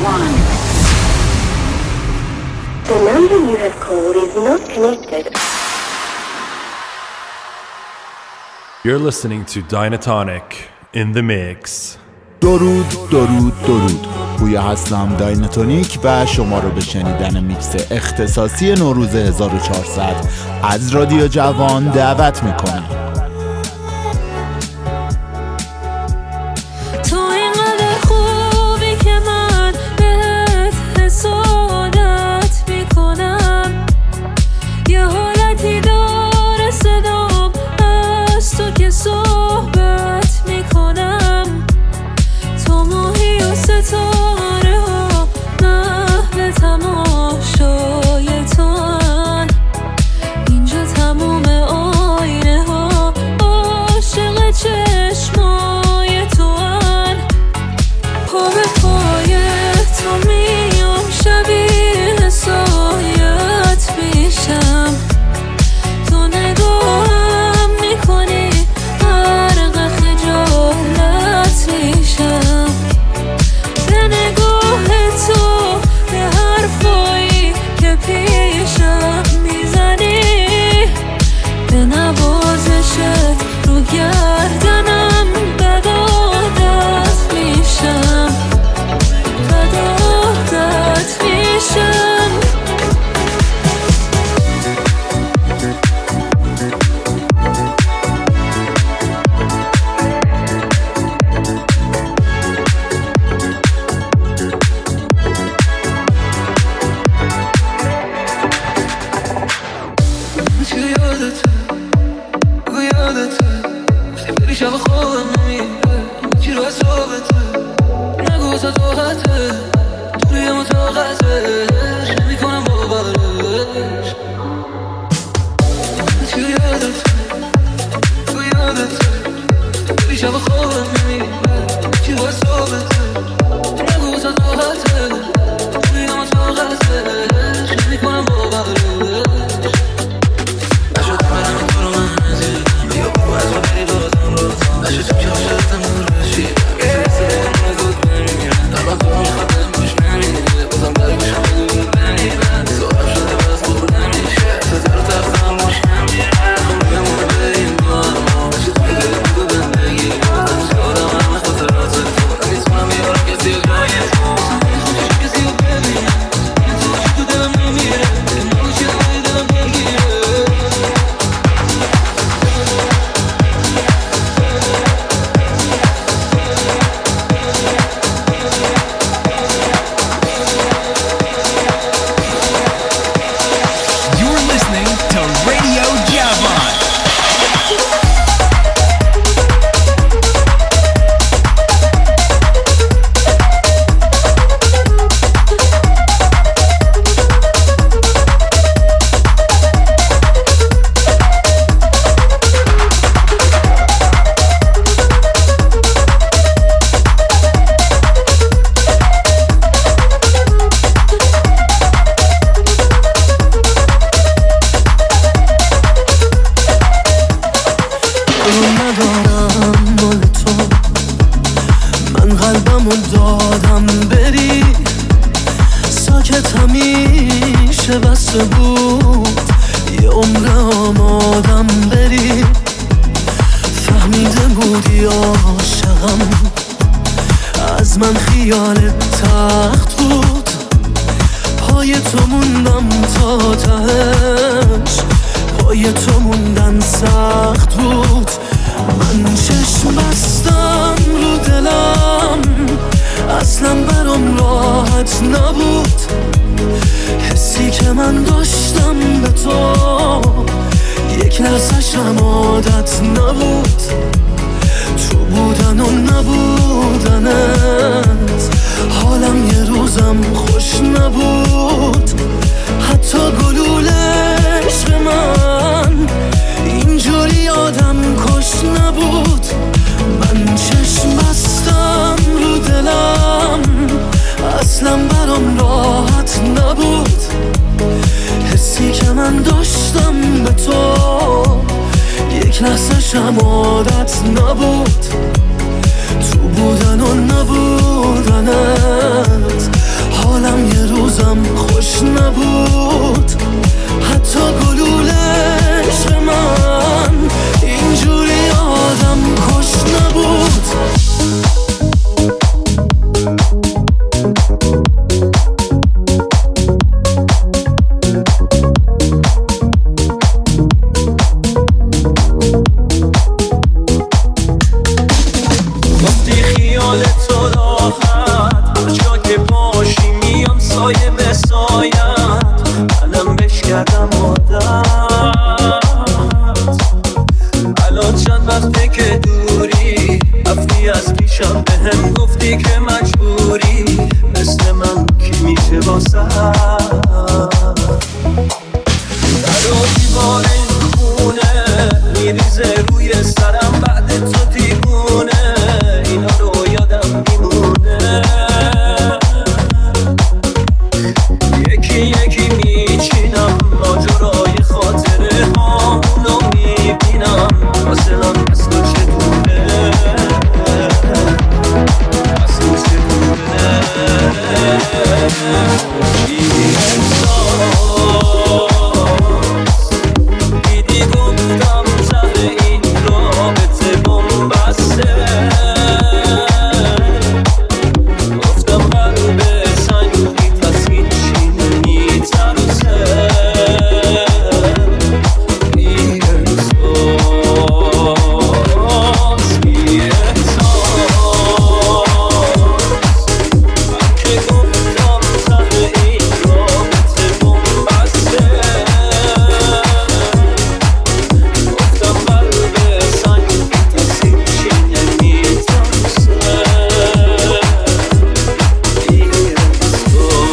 1. The number you have called is not connected. You're listening to Dynatonic in the mix. درود پویا هستم، دایناتونیک و شما رو به شنیدن میکس اختصاصی نوروز 1400 از رادیو جوان دعوت میکنم. تو بودن و نبودنت در و دیوار این خونه میریزه روی سرم، بعد تو دیوونه اینا رو یادم میمونه. یکی یکی میچینم ماجرای خاطره هامونو میبینم، واسلم از تو چطوره، از تو چطوره. چی احساس دیدی گفتم ته این رابطه بومبسته، گفتم قلب سنگی پس هیچی نمیترسه. بی احساس بی احساس من که گفتم ته این رابطه بومبسته، گفتم قلب سنگی پس هیچی نمیترسه. بی احساس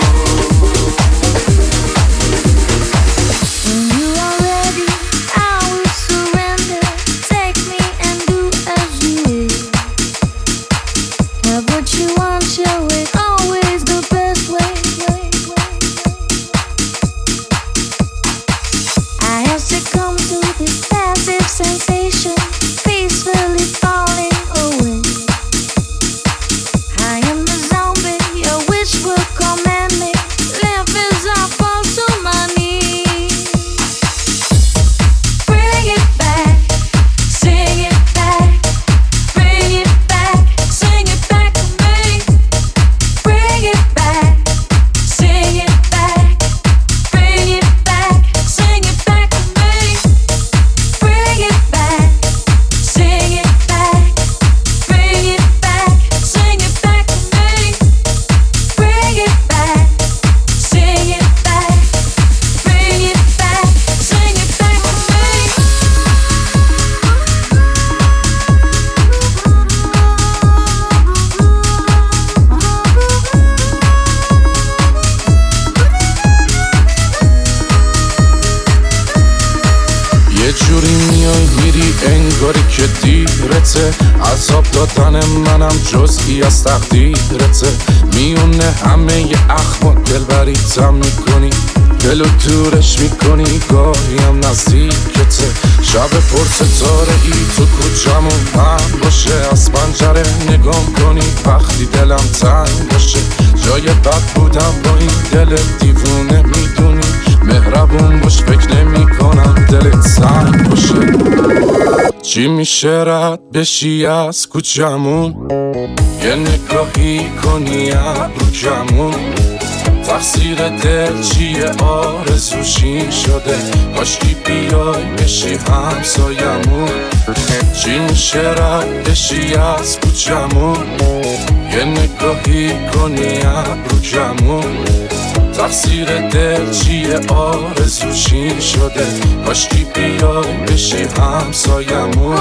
When you are ready, I will surrender. Take me and do as you will. Have what you want your way, always the best way. I have succumbed to this passive sensation, peacefully falling away. I am the zombie, your wish will command me. Life as I fall to my knees. Bring it back, sing it back, bring it back, sing it back to me. Bring it back, sing it back, bring it back, sing it back to me. Bring it back, sing it back, bring it back, sing it back to me. Bring it back, sing it back, bring it back, sing it back to me. یه جوری میای میری انگاری که دیرته، عذاب دادن منم جزئی از تقدیرته. میونه همه ی اخمات دلبریتم میکنی، دلو دورش میکنی گاهی هم نزدیکته. شب پرستاره ای تو کوچمون من باشه، از پنجره نگام کنی وقتی دلم تنگ باشه. جای بد بودم با این دل دیوونه میدونی، مهربون باش فکر نمی کنم دلت سنگ باشه. چی میشه رد بشی از کوچمون، یه نگاهی کنی ابرو کمون. تقصیر دل چیه آرزوشی شده، کاشکی بیای بشی همسایمون. چی میشه رد بشی از کوچمون، یه نگاهی کنی ابرو کمون. تقصیر دل چیه آرزوشی شده، کاشکی بیای بشی همسایمون.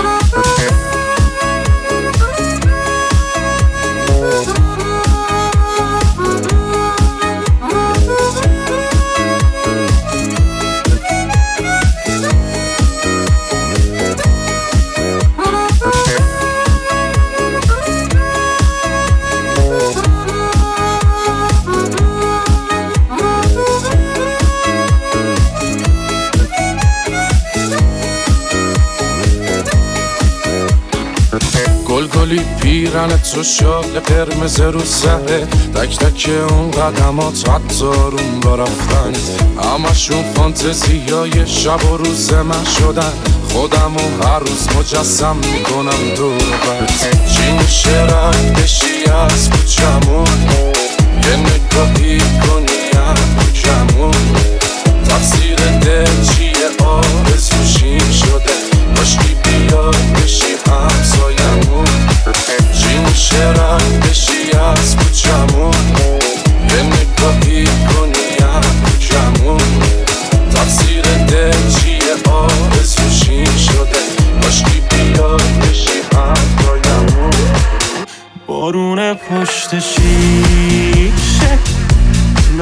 گلگلی پیرن تو شال قرمز رو سره، تک تک اون قدمات حتی روم با رفتن، همشون فانتزیای شب و روز من شدن. خودمو هر روز مجسم میکنم دور بر. چی میشه رنگ بشی از کوچمون، یه نگاهی کنی هم کوچمون. تقصیر دل چیه آرزوشی شده، کاشکی بیای بشی همسایمون. چی میشه رنگ بشی از کوچمون، یه نگاهی کنی هم کوچمون. تقصیر دل چیه آرزوشی شده، کاشکی بیای بشی همسایمون. بارون پشت شیر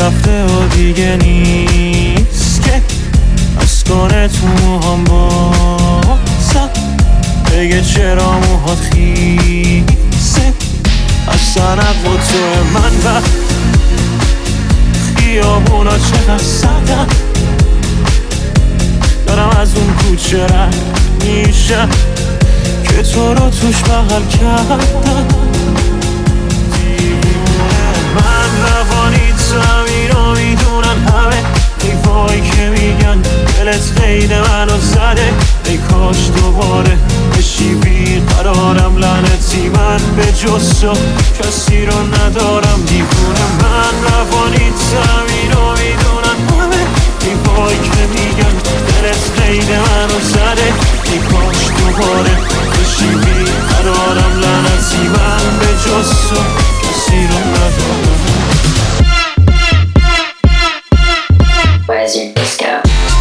رفته و دیگه نیست که از کنه تو موهام بازم بگه چرا موهات خیسه از تنق و تو من و خیابونا چقدر سردم دارم از اون کوچه رد میشم که تو رو توش بغل کردم من روانی زمین رو میدونن همه حیفایی که میگن دلت قید منو زده ای کاش دوباره بشی بیقرارم لعنتی من به جز تو کسی رو ندارم دیوونه من روانی زمین رو میدونن همه حیفایی که میگن دلت قید منو زده ای کاش دوباره بشی بیقرارم لعنتی من به جز تو کسی رو ندارم. Where's your disco?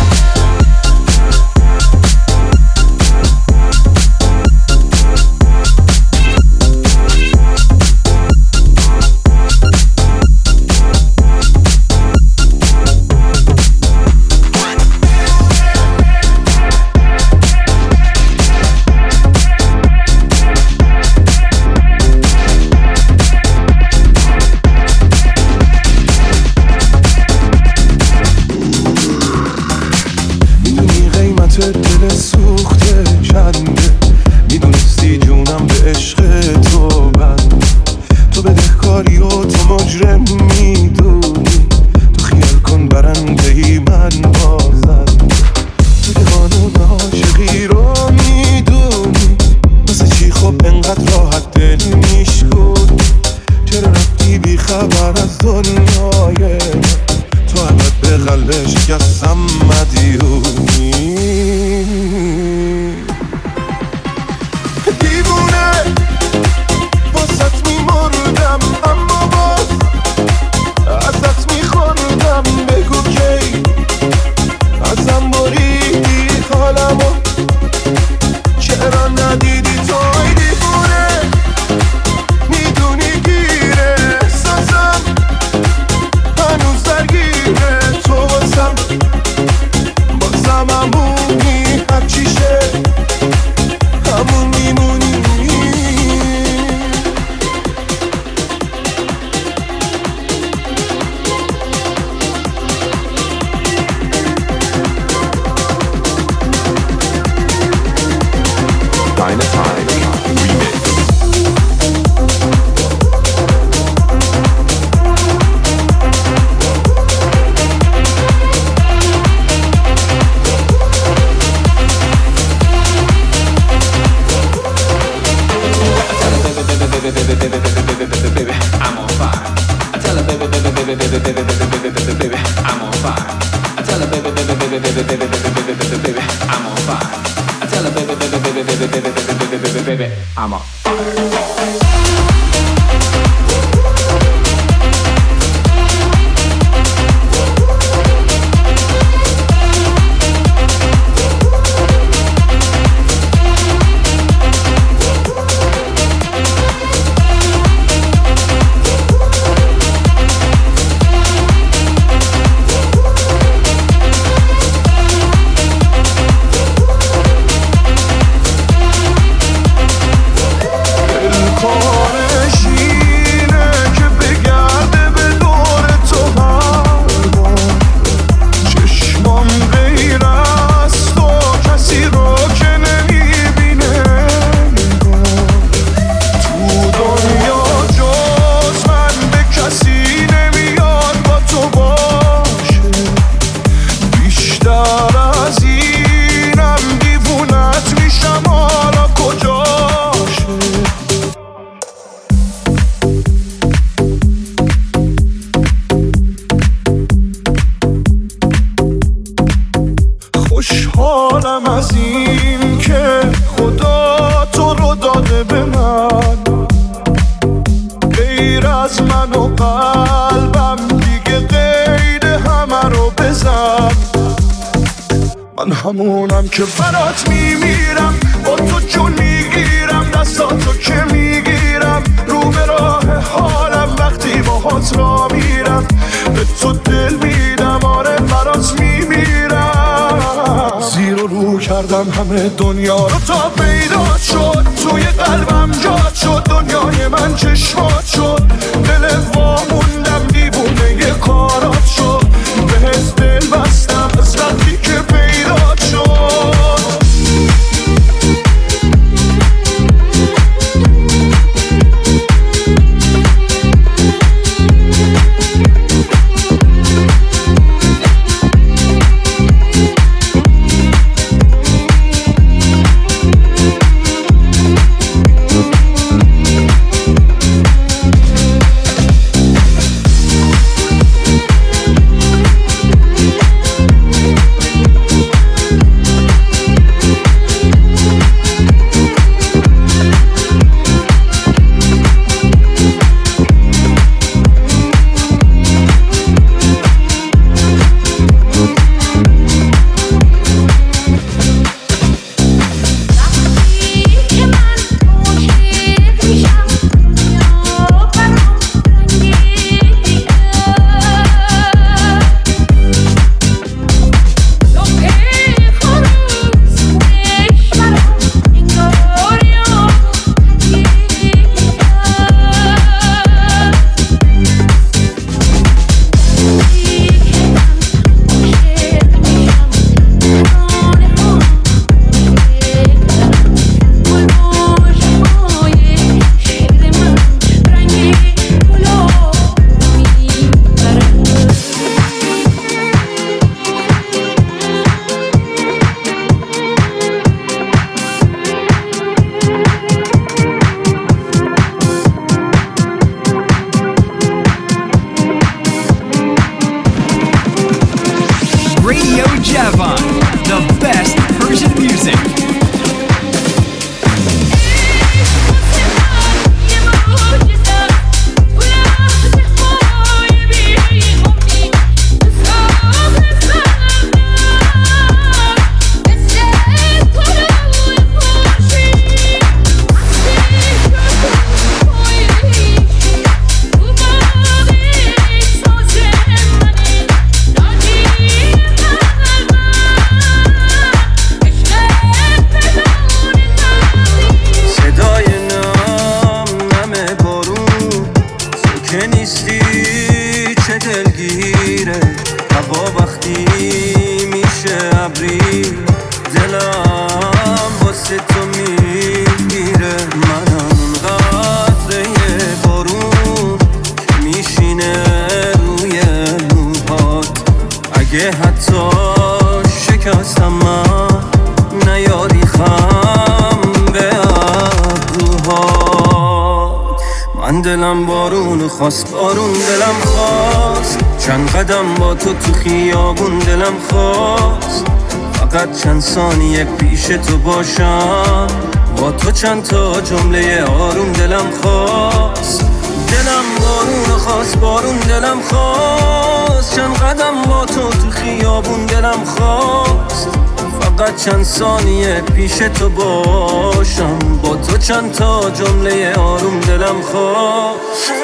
دل سوخته چنده میدونستی جونم به عشق تو بند تو بدهکاری و تو مجرم میدونی تو خیال کن برنده من بازن تو که قانون عاشقی رو میدونی واسه چی خب انقدر راحت دل میشکن چرا رفتی بی خبر از دنیای تو همت به قلب شکستم مدیونی دیوونه واسط میمردم اما باز ازت میخوردم بگو کی ازم بریدی حالمو چرا ندیدی توی دیوونه میدونی گیره احساسم هنوز درگیره تو بازم همونی هرچیشه همون میمونی Dynatonic Remix. Baby, I'm on fire. I tell her, baby, I'm on fire. I tell her, baby, I'm on fire. I tell her, baby, I'm on fire. خوشحالم از این که خدا تو رو داده به من غیر از من و قلبم دیگه قید همه رو بزن من همونم که برات میمیرم با تو جون میگیرم دستاتو که میگیرم رو به راه حالم وقتی با باهات را میرم، به تو دل میدم، آره برات میمیرم. زیر و رو کردم همه دنیا رو تا پیدا شد، توی قلبم جات شد، دنیای من چشمات شد، دل واموندم دیوونه کارات شد، بهت دل بستم از وقتی که پیدا شد. دلم بارون خواست، بارون دلم خواست، چند قدم با تو تو خیابون دلم خواست، فقط چند ثانیه پیش تو باشم، با تو چند تا جمله آروم دلم خواست. دلم بارون خواست، بارون دلم خواست، چند قدم با تو تو خیابون دلم خواست، فقط چند ثانیه پیش تو باشم، با تو چند تا جمله آروم دلم خواست.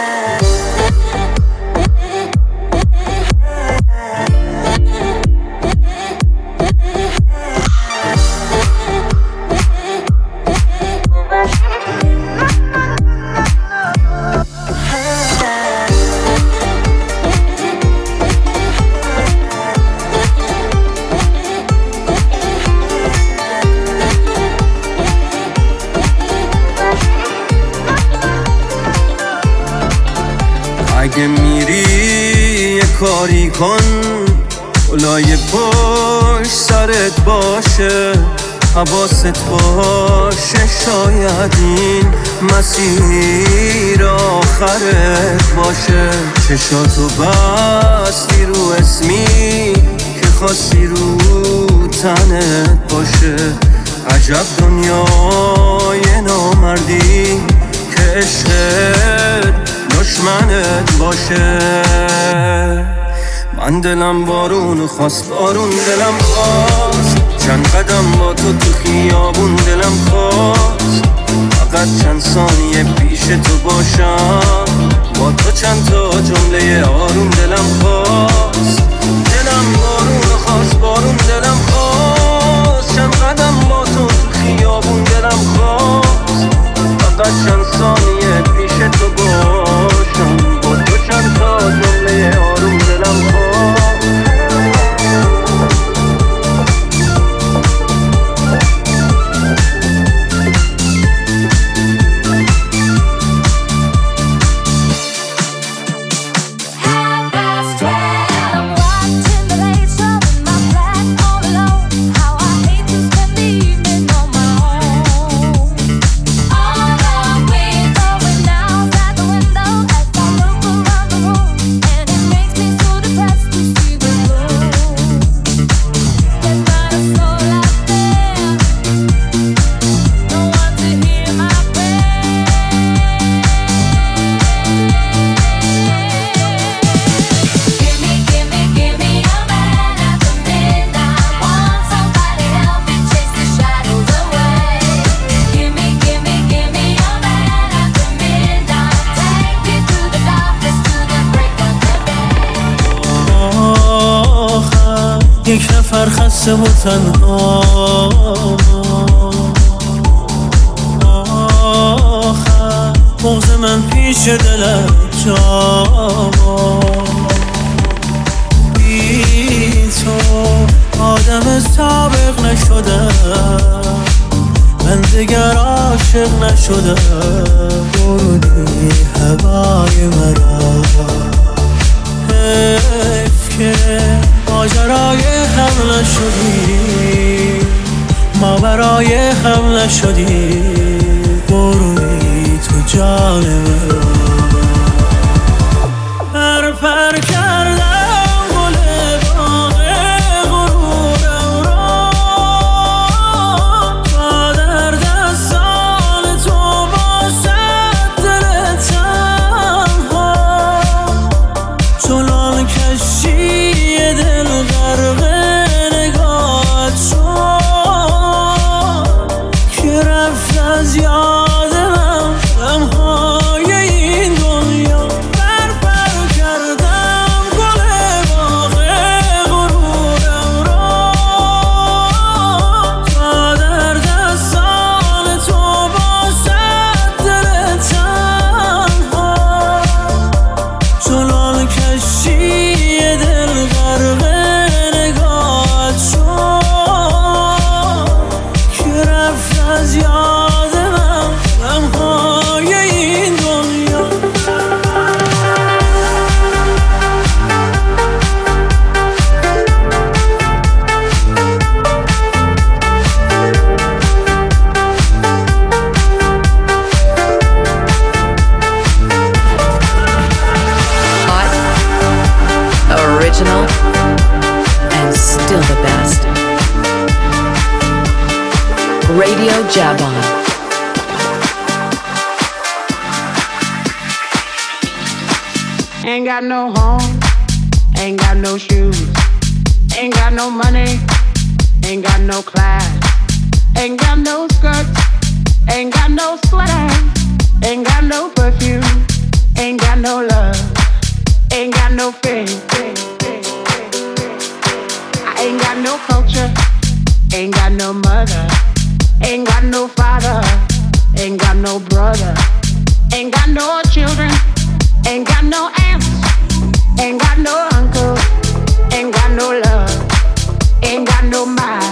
اگه میری یه کاری کن، اولای پشت سرت باشه، حواست باشه، شاید این مسیر آخرت باشه. چشاتو بستی رو اسمی که خواستی رو تنت باشه. عجب دنیای نامردی که عشقت دشمنت باشه. من دلم بارون خواست، بارون دلم خواست، چند قدم با تو خیابون دلم خواست، فقط چند ثانیه پیش تو باشم، با تو چند تا جمله آروم دلم خواست، دلم بارون خواست، بارون دلم خواست، چند قدم با تو خیابون دلم خواست، فقط چند ثانیه پیش تو باشم، با تو چند تا جمله آروم دلم خواست. یک نفر خسته و تنها، آخر مغز من پیش دلت جا، بی تو آدم سابق نشدم، من دیگر عاشق نشدم، بردی هوای مرا، حیف که ماجرای هم نشدی، ما برای هم نشدی، بروی تو جان من. پر کردم گل باغ غرورم را، تا در دستان تو باشد دل تنها، چنان کشی دل غرق نگاهت شد که رفت از یاد من غمهای این دنیا. پر کردم گل باغ غرورم را، تا در دستان تو باشد دل تنها، چنان کشی دل غرق نگاهت شد که رفت از یاد من غمهای این دنیا. Hot, original, and still the best. Radio Javon. Ain't got no home, ain't got no shoes, ain't got no money, ain't got no class, ain't got no skirts, ain't got no sweater, ain't got no perfume, ain't got no love, ain't got no faith. I ain't got no culture, ain't got no mother, ain't got no father, ain't got no brother, ain't got no children, ain't got no aunts, ain't got no uncle, ain't got no love, ain't got no mind.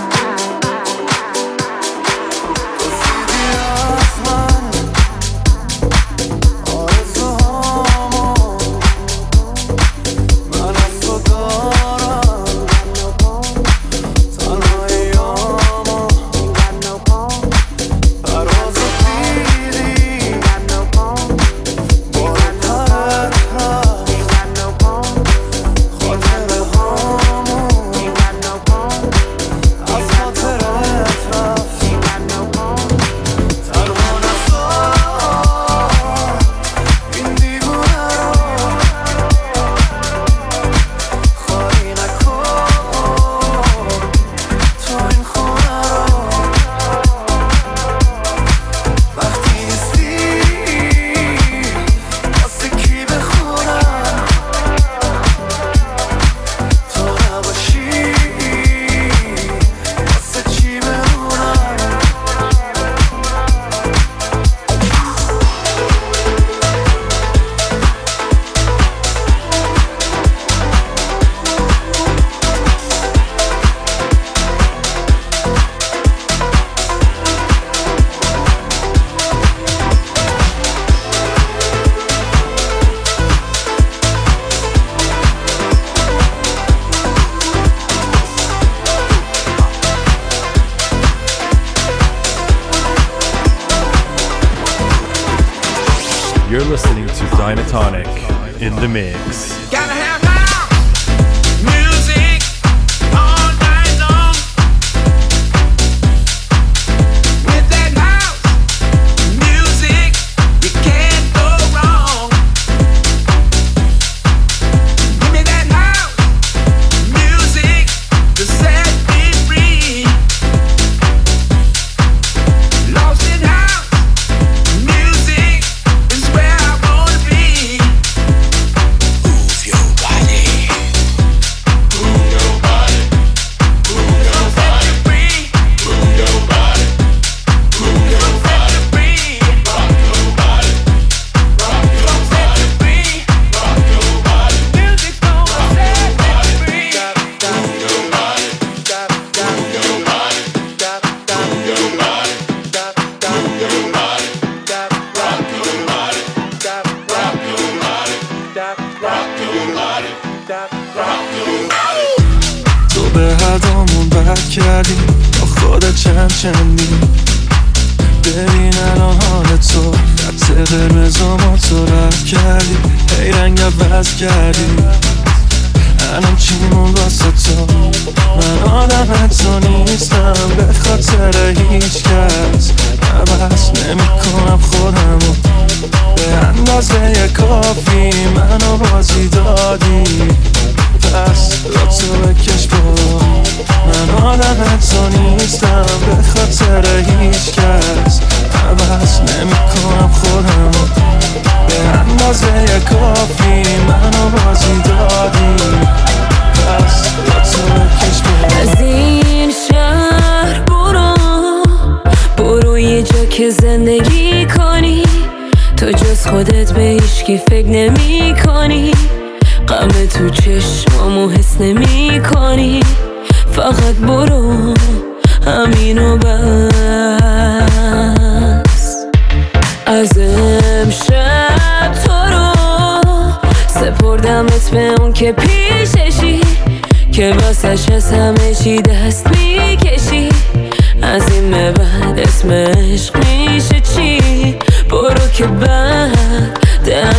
You're listening to Dynatonic in the mix. Gotta have house music all night long. With that house music, you can't go wrong. Give me that house music to set me free. Lost in house music is where I wanna be. Move your body. Move your body. Move your body. Move your body. Move your body. Rock your body. Rock your body. Rock your body. Music's gonna set me free. Move your body. Move your body. Move your body. Move your body. Rock your body. Rock your body. Rock your body. Rock your body. تو به هدامون بد کردی با خودت چندی ببین الان حال تو خط قرمزامو تو رد کردی هی رنگ عوض کردی الان چیمون واسه تو من آدم تو نیستم به خاطر هیچ کس عوض نمی کنم خودمو به اندازه کافی منو بازی دادی پس را تو بکش برو من آدم تو نیستم به خاطر هیچ کس عوض نمی کنم خودمو به اندازه کافی منو بازی دادی پس را تو بکش برو از این شهر برو یه جا که زندگی کنی تو جز خودت به هیچکی فکر نمی کنی غم تو چشمامو حس نمی کنی فقط برو همینو بس از امشب تو رو سپردمت به اون که پیششی که واسش از همه چی دست میکشی از این به بعد اسم عشق میشه چی برو که بعد دلم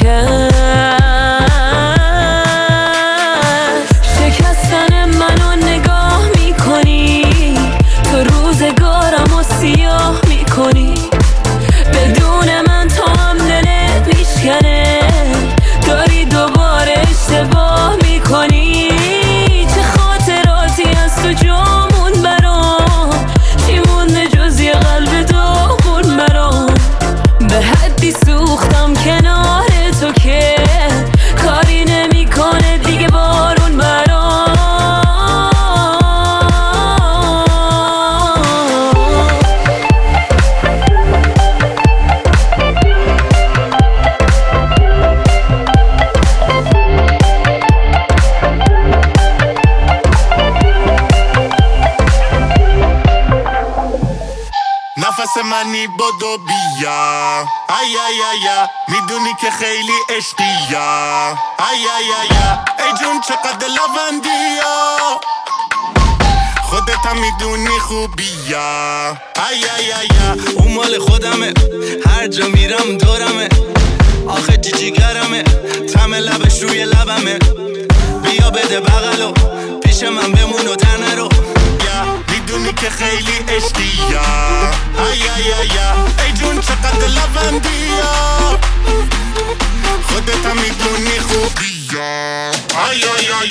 شکستن منو نگاه میکنی تو روزگارمو سیاه میکنی بدون من تا هم دلت میشکنه داری دوباره اشتباه میکنی چه خاطراتی از تو جامون برام چی مونده جز یه قلب داغون برام به حدی سوختم کنار تو که کاری نمیکنه دیگه بارون برام نفس منی بدو بیا ای ای ای میدونی که خیلی عشقیا ای ای ای ای جون چقدر لوندیا خودت هم میدونی خوبیا ای ای ای اون مال خودمه هر جا میرم دورمه آخه جیگرمه طعم لبش روی لبمه بیا بده بغلو پیش من بمون و تنه رو میدونی که خیلی عشقیا ای ای ای ای جون چقدر لوندیا خودت هم میدونی خوبیا ای ای ای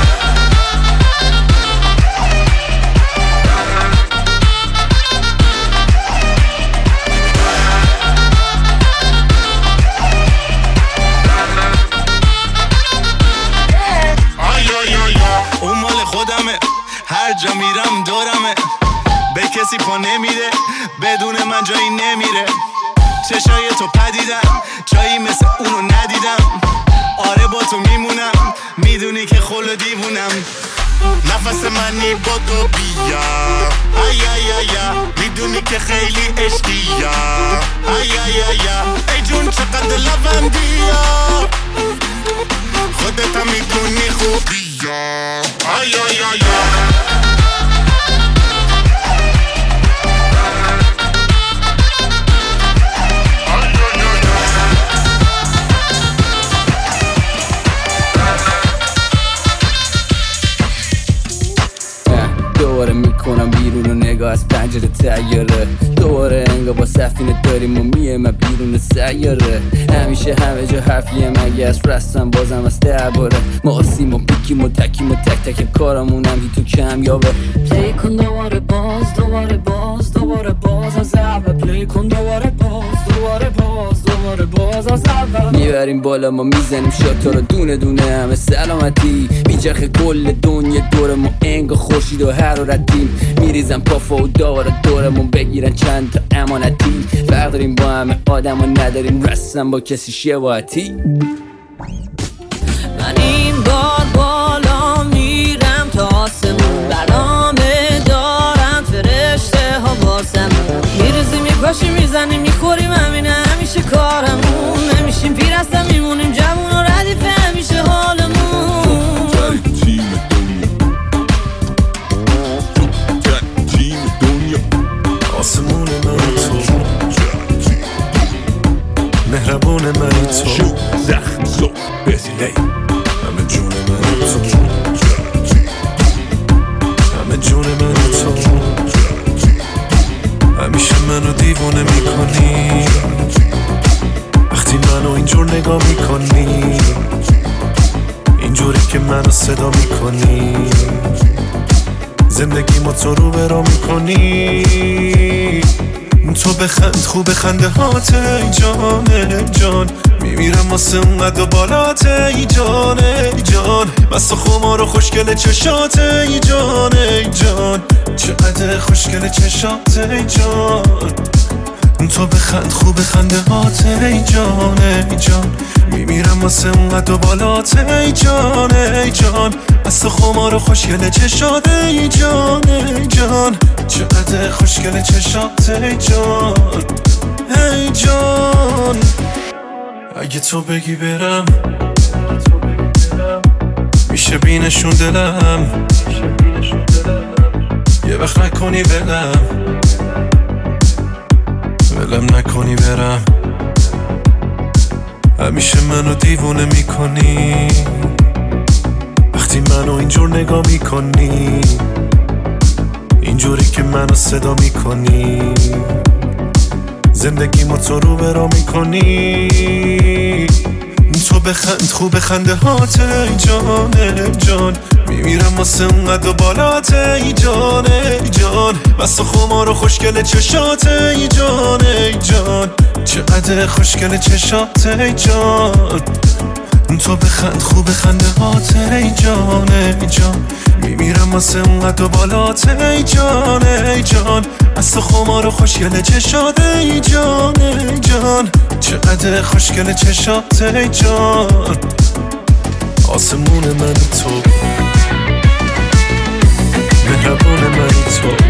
اون مال خودمه هر جا میرم دورمه به کسی پا نمیده بدون من جایی نمیره چشای تو پدیدم جایی مثل اونو ندیدم آره با تو میمونم میدونی که خلو دیوونم نفس منی بدو بیا ای ای ای میدونی که خیلی عشقیا ای ای ای ای جون چقدر لوندیا خودت هم میدونی خوبیا ای ای ای نگاه از پنجره تیاره دوباره انگار با سفینه داریم و من بیرون سیاره همیشه همه جا حرفیه مگه از رستم بازم از درباره ما آسیم و بیکیم و تکیم و تک تک کارمونم هی تو کمیابه پلی کن دوباره باز دوباره باز دوباره باز از اول پلی کن دوباره باز دوباره باز دوباره باز از اول میبریم بالا ما میزنیم شاتا رو دونه دونه همه سلامتی میچرخه کل دنیا دور ما انگار خورشید و حرارتیم میریزن پافا و داره دورمون بگیرن چند تا امانتی فرق داریم با همه آدم و نداریم رسم با کسی شباهتی من این بار بالا میرم تا آسمون برنامه دارم فرشته ها باسم میرزیم میپاشیم میزنیم میخوریم همینه همیشه کارمون نمیشیم پیر هستم میمونیم جوون و ردیفه همیشه حالمون آسمون منی تو مهربون منی تو زخم زو بزیلی همه جون منی تو همه جون منی تو همیشه منو دیوونه میکنی وقتی منو اینجور نگاه میکنی اینجوری که منو صدا میکنی زندگی ما تو رو برا میکنی تو بخند خوب خنده هات ای جان ای جان میمیرم واسه اونقدر بالات ای جان ای جان بس خمار و خوشگل چشات ای جان ای جان چقدر خوشگل چشات ای جان تو بخند خوب خنده هات ای جان ای جان میمیرم واسه اونقدر بالات ای جان ای جان بس خمار و خوشگل چشات ای جان ای جان چقدر خوشگل چشات ای جان ای جان اگه تو بگی برم میشه بینشون دلم یه وقت نکنی ولم نکنی برم همیشه منو دیوونه میکنی وقتی منو اینجور نگاه میکنی اینجوری که منو صدا میکنی زندگی ما تو رو برا میکنی تو بخند خوب خنده هات ای جان ای جان میمیرم واسه اونقدر بالات ای جان ای جان بس خمار و خوشگل چشات ای جان ای جان چقدر خوشگل چشات ای جان تو بخند خوب خنده هات ای جان ای جان میمیرم واسه اونقدر بالات ای جان ای جان بس خمار و خوشگل چشات ای جان ای جان چقدر خوشگل چشات ای جان آسمون من تو مهربون من تو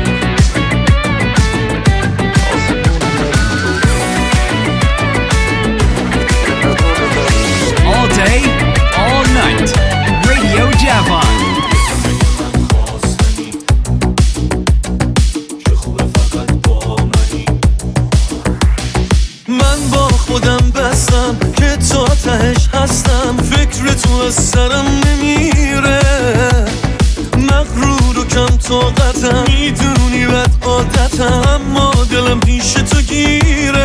All day, all night, Radio Javon. من با خودم بستم که تا تهش هستم فکر تو از سرم نمیره مغرور و کم طاقتم میدونی بد عادتم اما دلم پیش تو گیره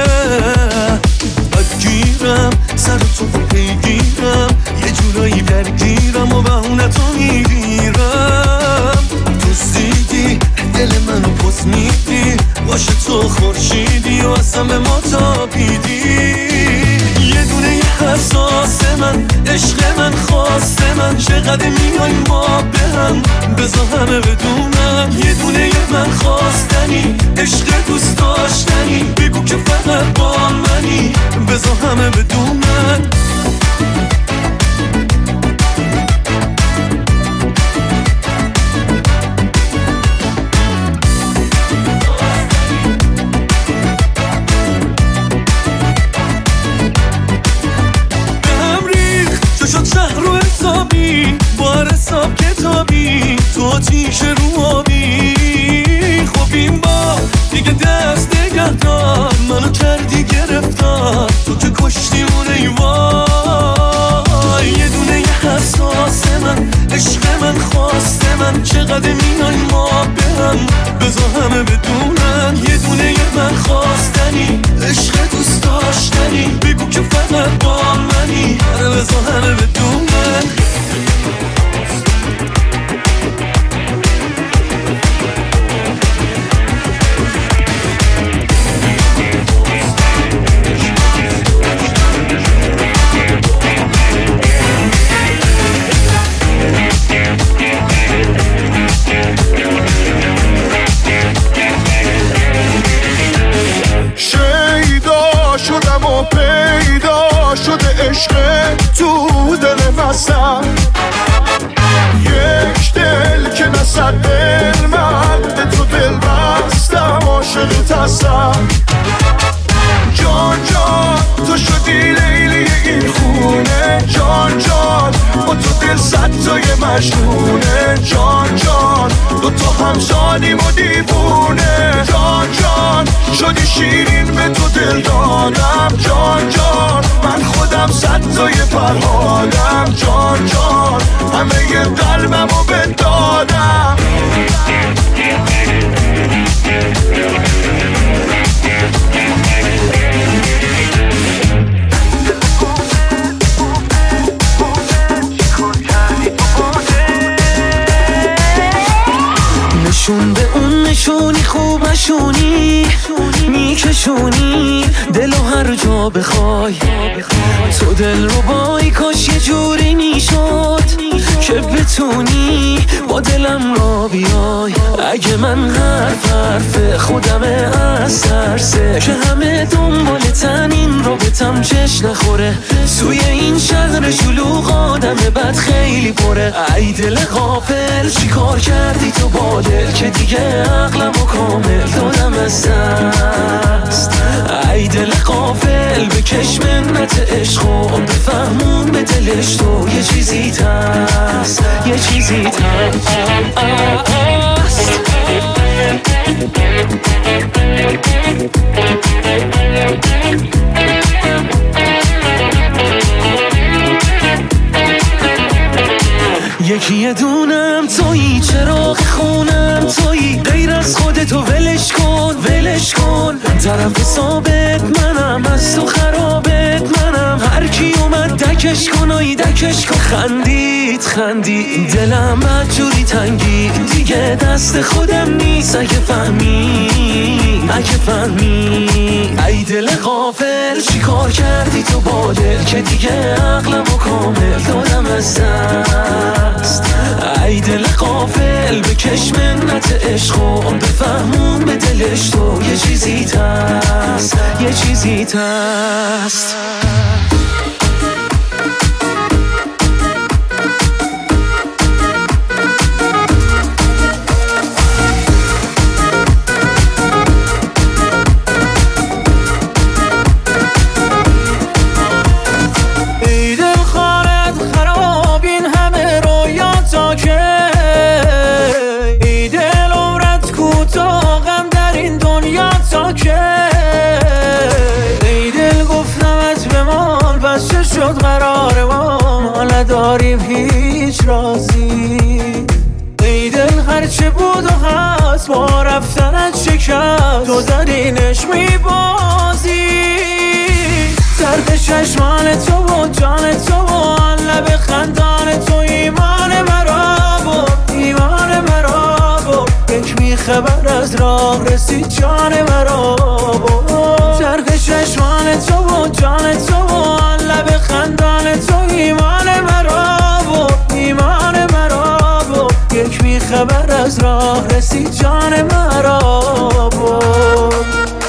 بدگیرم سر تو پیگیرم یه جورایی درگیرم و بهونه تو میگیرم دوستیدی دل منو پس میدی باشه تو خورشیدی و اصلا به ما تابیدی یه دونه حساس من عشق من خواست من چقدر میای ما به هم بذار همه بدونم یه دونه من خواستنی عشق دوست داشتنی بگو که فقط با منی بذار همه بدونم شد شهر رو حسابی بار حساب کتابی تو آتیش رو آبی خب این با دیگه دست نگه دار منو کردی گرفتار تو که کشتی اون ایوای یه دونه یه حساس من عشق من خواست من چقدر میای ما به هم دلم بذار همه بدونن یه دونه من خواستنی، عشق دوست داشتنی، بگو که فقط با منی، آره بذار همه بدونن. شدم و پیدا شده عشق تو دل وسط، یک دل که نصد دل من به تو دل بستم، عاشقت هستم. جان جان تو شدی لیلی این خونه، جان جان با تو دل صد تای مجنونه، جان جان دو تا همسانیم و دیوونه، جان جان شدی شیرین به تو دل دادم، جان جان من خودم صد تای فرهادم، جان جان همه ی قلبمو بدادم. نشون به اون نشونی خوب نشونی، میکشونی دلو هر جا بخوای، تو دل رو بای کاش یه جوری میشد که بتونی با دلم را بیای. اگه من حرف خودمه از ترسه که همه دنبالتن این رابطم چش نخوره، توی این شهر شلوغ آدم بد خیلی پره. ای دل غافل چی کار کردی تو با دل که دیگه عقلمو کامل دادم از دست. ای دل غافل بکش منت عشق و بفهمون به دلش تو یه چیزی هست، یه چیزی هست. یکی دونم تویی، چراغ خونم تویی، غیر از خودتو ولش کن ولش کن، طرف ثابت منم از تو خرابت منم، هر کی اومد دکش کن آی دکش کن. خندید دلم بدجوری تنگی دیگه دست خودم نیست، اگه فهمی ای دل غافل چی کار کردی تو با دل که دیگه عقلمو کامل دادم از دست. ای دل غافل بکش منت عشق و بفهمون به دلش تو یه چیزی هست، یه چیزی هست. شد قرار ما نداریم هیچ رازی، ای دل هرچه بود و هست با رفتنت شکست، تو درینش میبازی. درد چشمان تو و جان تو و آن لب خندان تو ایمان مرا بود، ایمان مرا بود. یک میخبر از راه رسید جان مرا بود، درد چشمان تو و جان تو و آن لب خندان تو ایمان مرا بود، ایمان مرا بود. یک میخبر از راه رسید جان مرا بود.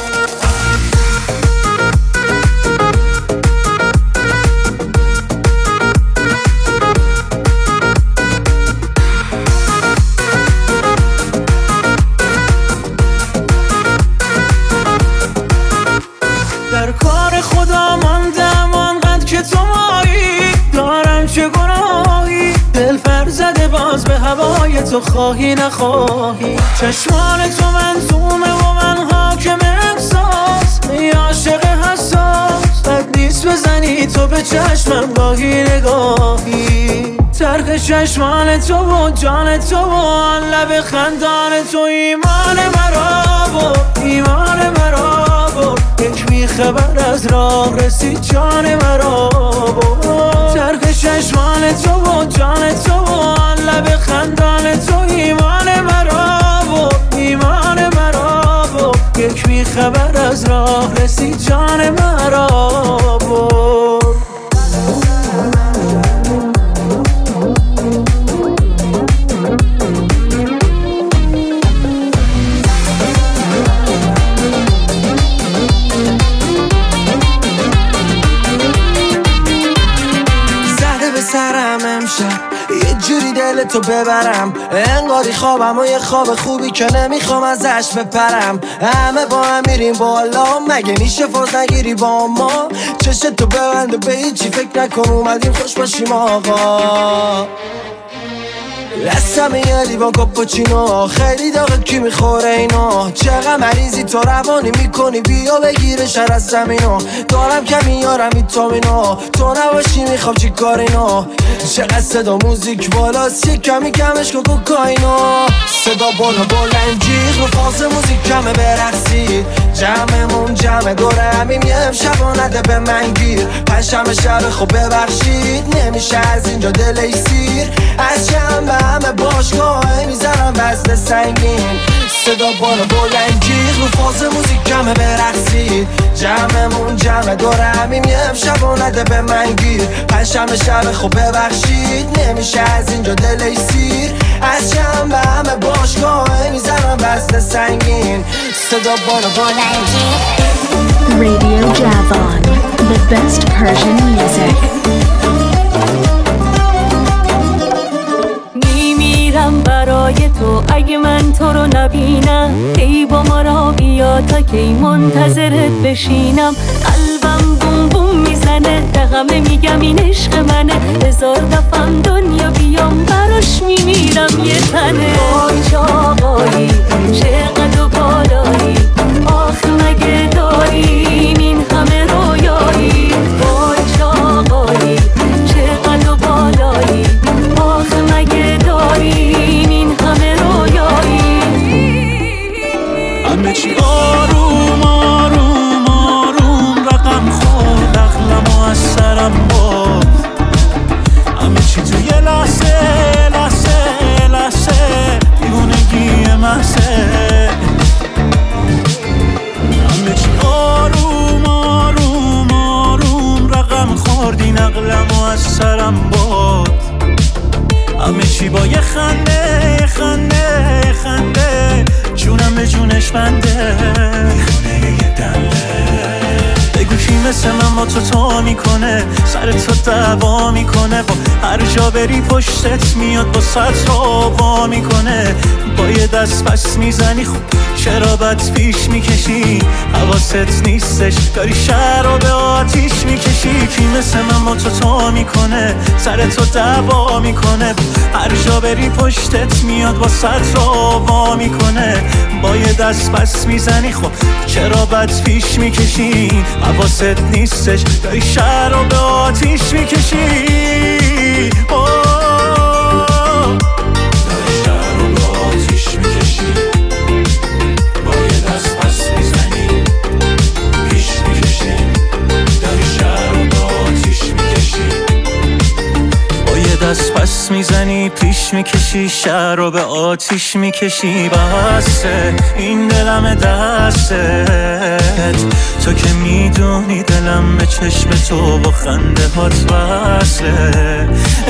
در کار خدا ماندم آنقدر که تو مایی، دارم چه گناهی دل پر زده باز به هوای تو، خواهی نخواهی. چشمان تو منظومه و من حاکم احساس، ای عاشق حساس بد نیست بزنی تو به چشمم گاهی نگاهی. چرخ چشمان تو و جان تو و آن لب خندان تو ایمان مرا بود، ایمان مرا بود. یک بیخبر از راه رسید جان مرا بود. چرخ چشمان تو و جان تو و آن لب خندان تو ایمان مرا بود، ایمان مرا بود. یک بیخبر از راه رسید جان مرا بود. یه جوری دلتو ببرم انگاری خوابم و یه خواب خوبی که نمیخوام ازش بپرم. همه با هم میریم بالا مگه میشه فاز نگیری با ما؟ چشتو ببند و به هیچی فکر نکن اومدیم خوش باشیم آقا. دستم یه لیوان کاپوچینو خیلی داغه کی میخوره اینو؟ چقدر مریضی تو روانی میکنی بیا بگیره شر از زمینو. دارم کمی یارم ویتامینو تو نباشی میخوام چی کارینو؟ چقدر صدا موزیک بالاست یه کمی کمش که کوکاینو. صدا بالا بلند جیغ رو فاز موزیک کمه برقصید. جمعمون جمع دوره همیم یه امشب نده به من گیر. پنجشنبه شب خب ببخشید نمیشه از اینجا دل سیر. از شنبه همه باشگاه میزنم وزن سنگین. صدا بالا بلند جیغ رو فاز موزیک کمه برقصید. جمعمون جمع دوره همیم یه امشب نده به من گیر. پنجشنبه شب خب ببخشید نمیشه از اینجا دل سیر. از شنبه همه باشگاه میزنم وزن سنگین. صدا بالا بلند جیغ. Radio Javon, the best Persian music. میمیرم برای تو اگه من تو رو نبینم. ای با ما را بیا تا کی منتظرت بشینم. قلبم بوم بوم میزنه به همه میگم این عشق منه. هزار دفعم دنیا بیام براش میمیرم یه تنه. وای چه آقایی چقدر و بالایی آخه مگه داریم این همه رویایی. وای چه آقایی چقدر و بالایی آخه مگه داریم این همه رویایی. همه چی آروم آروم آروم رقم خورد عقلم و از سرم برد. همه چی تو یه لحظه لحظه لحظه دیوونگی محضه. همه چی آروم آروم آروم رقم خوردین عقلم و از سرم برد. همه چی با یه خنده خنده خنده جونم به جونش بنده. میخونه یه دنده بگو کی مثل من با تو میکنه. سر تو دعوا میکنه با هر جا بری پشتت میاد با سطر وا میکنه. با یه دست پس میزنی خوب چرا بد پیش میکشی؟ حواست نیستش داری شهر رو به آتیش میکشی. کی مثل من با تو میکنه. سر تو دعوا میکنه هر جا بری پشتت میاد با سطر وا میکنه. با یه دست پس میزنی خب چرا بد پیش میکشی؟ حواست نیستش داری شهر رو به آتیش میکشی. دست پس میزنی پیش میکشی شهر رو به آتیش میکشی. بسه این دلم دستت تو که میدونی دلم به چشم تو و خنده هات وصله.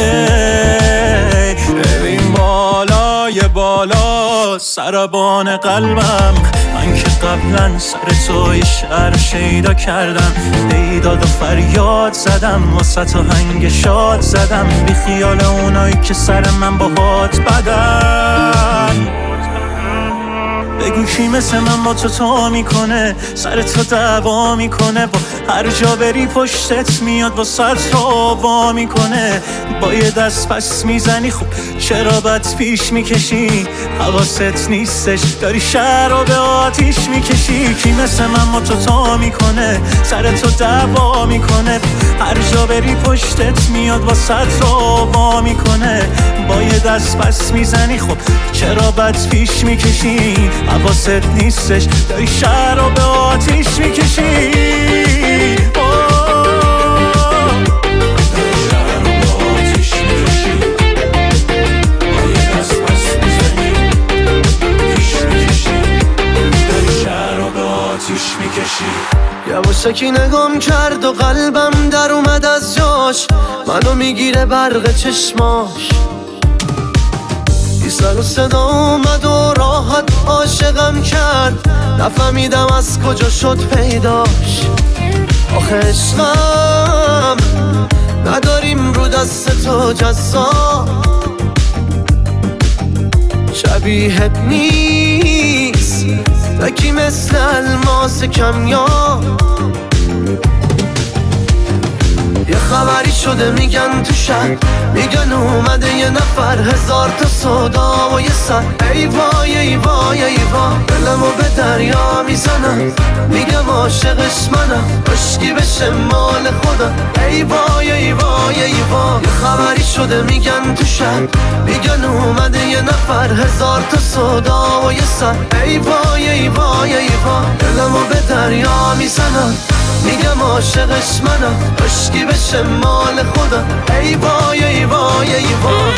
ببین بالای بالا سربان قلبم من که قبلا سر تو یه شعر شیدا کردم. بیداد و فریاد زدم واسه تو هنگ شاد زدم. بی خیال اونایی که سر من با هات بدن. بگو بگو کی مثل من با تو میکنه، سر تو دعوا میکنه، با هر جا بری پشتت میاد با سر تو وا میکنه. با یه دست پس میزنی خب چرا بد پیش میکشی؟ حواست نیستش داری شهر رو به آتیش میکشی. کی مثل من با تو میکنه، سر تو دعوا میکنه، هر جا بری پشتت میاد با سر تو وا میکنه. با یه دست پس میزنی خب چرا بد پیش میکشی؟ حواست نیستش داری شهر رو به آتیش میکشی. یواشکی نگام کرد و قلبم در اومد از جاش، منو میگیره برق چشماش. بی سر و صدا اومد و راحت عاشقم کرد، نفهمیدم از کجا شد پیداش. آخه عشقم نداریم رو دست تو جزا، شبیهت نیست تکی مثل الماس کمیاب. یه خبری شده میگن تو شهر، میگن اومده یه نفر، هزار تا صدا و یه سر. ای وای ای وای ای وای، دلمو به دریا میزنم، میگم عاشقش منم، عشقی بشه مال خودم. ای وای ای وای ای وای، یه خبری شده میگن تو شهر، میگن اومده یه نفر، هزار تا صدا و یه سر. ای وای ای وای ای وای، دلمو به دریا میزنم، میگم عاشقش منم، عشقی بشه مال خودم. ای وای ای وای ای وای.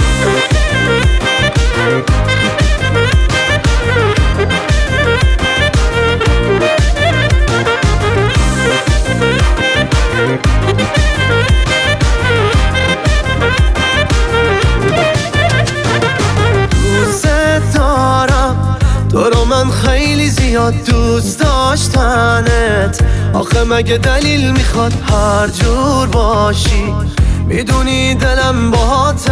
دوست دارم تو رو من خیلی زیاد دوست داشتنت، آخه مگه دلیل میخواد هر جور باشی؟ میدونی دلم باهاته،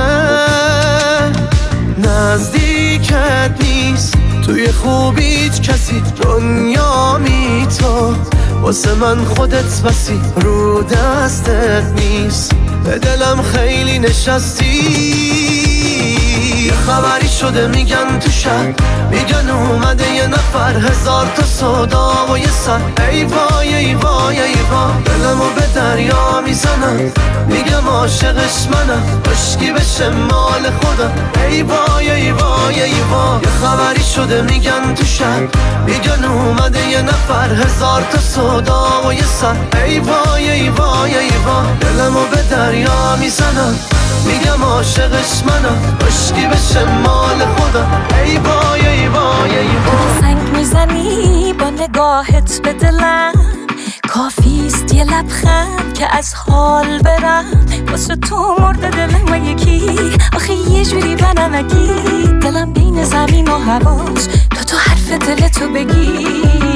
نزدیکت نیست توی خوبیت کسی، دنیا می تو واسه من خودت بسی، رو دستت نیست به دلم خیلی نشستی. یه خبری شده میگن تو شهر، میگن اومده یه نفر، هزار تا صدا و یه سر. ای وای ای وای ای وای، دلمو به دریا میزنم، میگم عاشقش منم، عشقی بشه مال خودم. ای وای ای وای ای وای، یه خبری شده میگن تو شهر، میگن اومده یه نفر، هزار تا صدا و یه سر. ای وای ای وای ای وای، دلمو به دریا میزنم، میگم عاشقش منم، عشقی بشه مال خودم. ای وای ای وای ای وای. سنگ میزنی با نگاهت به دلم، کافیست یه لبخند که از حال برم. واسه تو مرده دلم و یکی، آخه یه جوری بنمکی، دلم بین زمین و هواست، تو حرف دلتو بگی.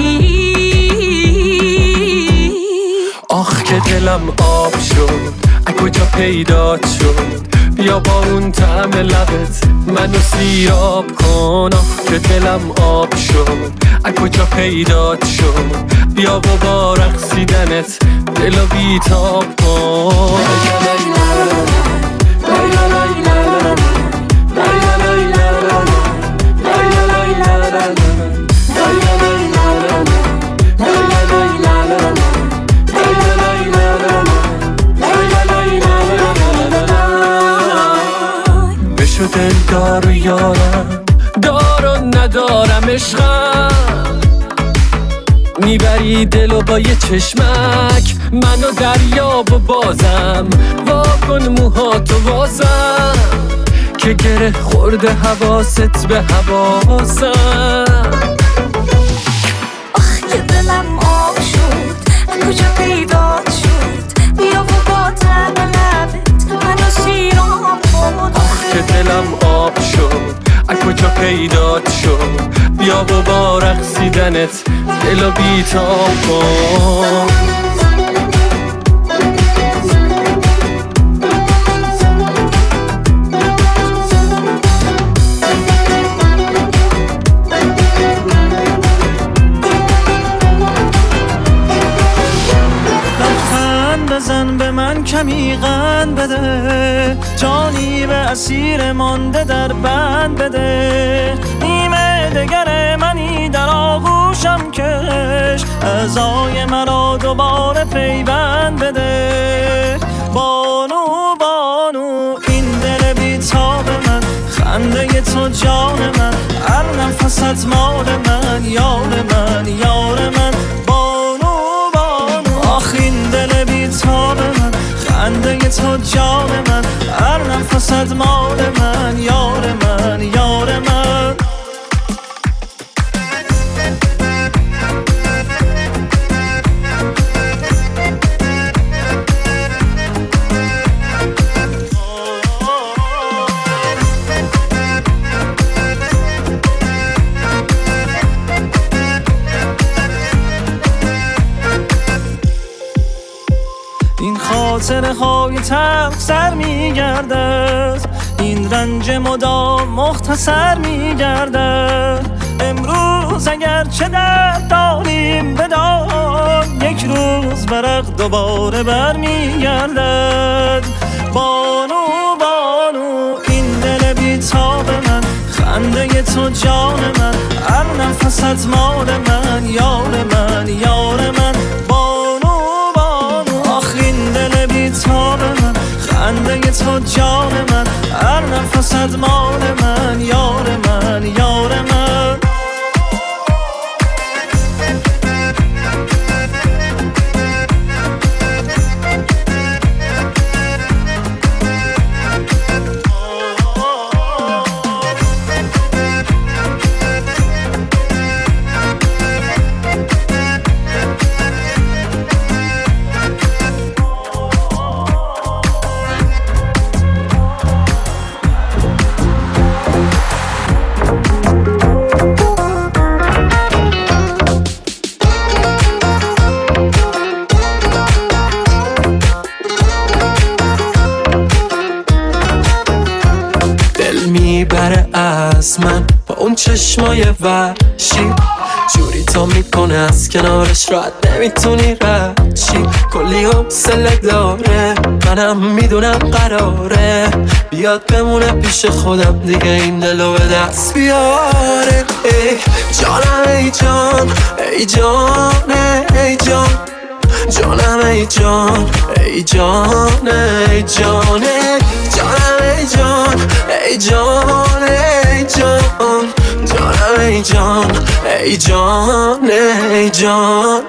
آخ که دلم آب شد، از کجا پیدات شد؟ بیا با اون طعم لبت منو سیراب کن. آخ که دلم آب شد، از کجا پیدات شد؟ بیا و با رقصیدنت دلو بیتاب کن. بشو دلدار و یارم، دار و ندارم عشقم، میبری دلو با یه چشمک، منو دریاب و بازم، واکن موهاتو وازم، که گره خورده حواست به حواسم. آخ که دلم آب شد، کجا پیدات شد؟ بیا و با طعم لبت منو سیراب کن. آخ که دلم آب شد، از کجا پیدات شد؟ بیا و با رقصیدنت دلو بیتاب کن. اسیر مانده در بند بده. نیمه دگر منی در آغوشم کش، اعضای مرا دوباره پیوند بده. بانو بانو این دل بیتاب من، خنده تو جان من، هر نفست مال من، یار من یار من. بانو بانو آخ این دل بیتاب من، خنده تو جان من، هر نفست مال من، یار من یار من. خاطره های تلخ سر میگردد، این رنج مدام مختصر میگردد. امروز اگر چه درد داریم بدان، یک روز ورق دوباره برمیگردد. بانو بانو این دل بیتاب من، خنده تو جان من، هر نفست مال من، یار من یار من. تاب من، خنده تو جان من، هر نفست مال من، یار من یار من. از من با اون چشمای وحشی، جوری تا میکنه از کنارش راحت نمیتونی رد چی. کلی حوصله داره، منم میدونم قراره بیاد بمونه پیش خودم دیگه، این دلو به دست بیاره. ای جانم ای جان ای جان ای جان، جانم ای جان ای جان ای جان، جانم ای جان ای جان ای جان، جانم ای جان ای جان ای جان.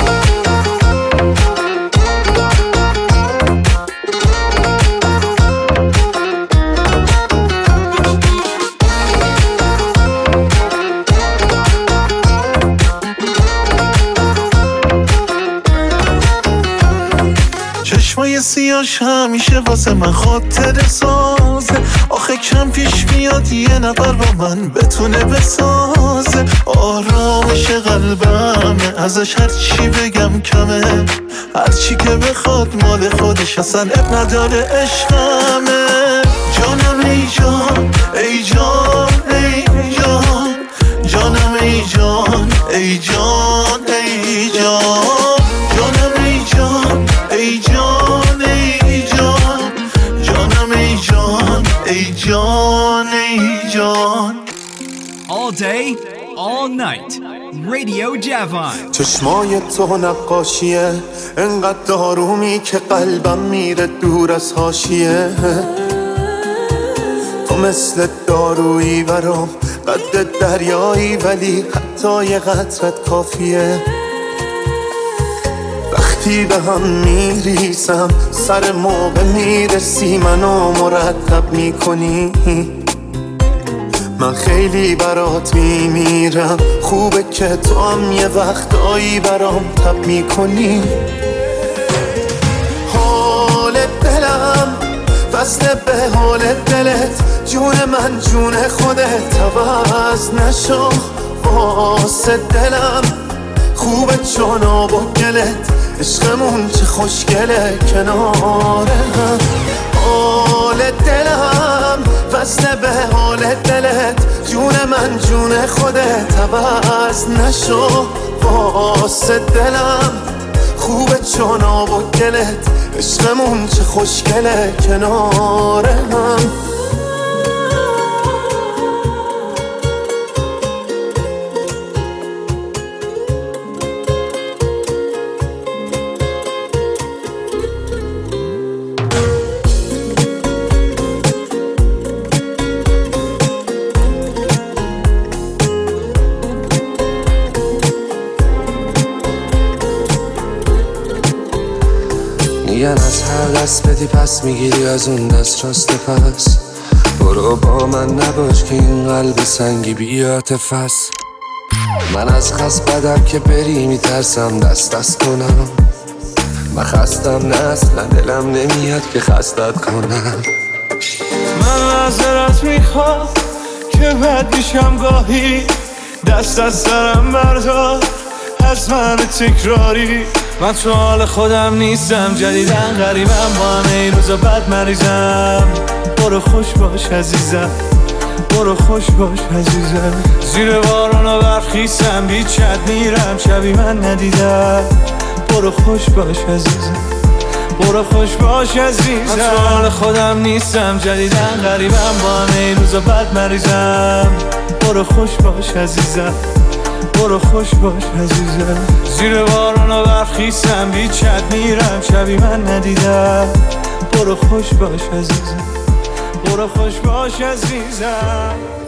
چشمای سیاش همیشه واسه من خاطره سازه، آخه کم پیش میاد یه نفر با من بتونه بسازه. آرامش قلبمه، ازش هر چی بگم کمه، هر چی که بخواد مال خودش، اصلا اب نداره عشقمه. جانم ای جان ای جان ای جان، جانم ای جان ای جان ای جان، جانم ای جان ای جان ای جان، جانم ای جان ای جان ای جان. All day, all night, Radio Javon. چشمای تو نقاشیه، انقدر آرومی که قلبم میره دور از حاشیه. تو مثل دارویی برام، قد دریایی ولی حتی یه قطرت کافیه. وقتی به هم میریسم سر موقع میرسی، منو مرتب میکنی. من خیلی برات میمیرم، خوبه که تو هم یه وقتایی برام تب میکنی. حال دلم وصله به حال دلت، جون من جون خودت، عوض نشو واسه دلم. خوبه چون آب و گلت، عشقمون چه خوشگله کنار هم. حال دلم وصله به حال دلت، جون من جون خودت، عوض نشو واسه دلم. خوبه چون آب و گلت، عشقمون چه خوشگله کنار هم. میگن از هر دست بدی پس میگیری از اون دست راست پس. برو با من نباش که این قلب سنگی بی عاطفه‌ست. من از خست بدم که بری میترسم دست کنم. من خستم نه اصلا دلم نمیاد که خستت کنم. من معذرت میخوام که بد میشم گاهی، دست از سرم بردار از من تکراری. من تو حال خودم نیستم، جدیدن غریبم، با همه این روزا بد مریضم. برو خوش باش عزیزم، برو خوش باش عزیزم. زیر بارون و برخیستم، بیچت میرم شبی من ندیدم. برو خوش باش عزیزم، برو خوش باش عزیزم. من تو حال خودم نیستم، جدیدن غریبم، با همه این روزا بد مریضم. برو خوش باش عزیزم، برو خوش باش عزیزم. زیر بارون و برخیستم، بیچت میرم شبی من ندیدم. برو خوش باش عزیزم، برو خوش باش عزیزم.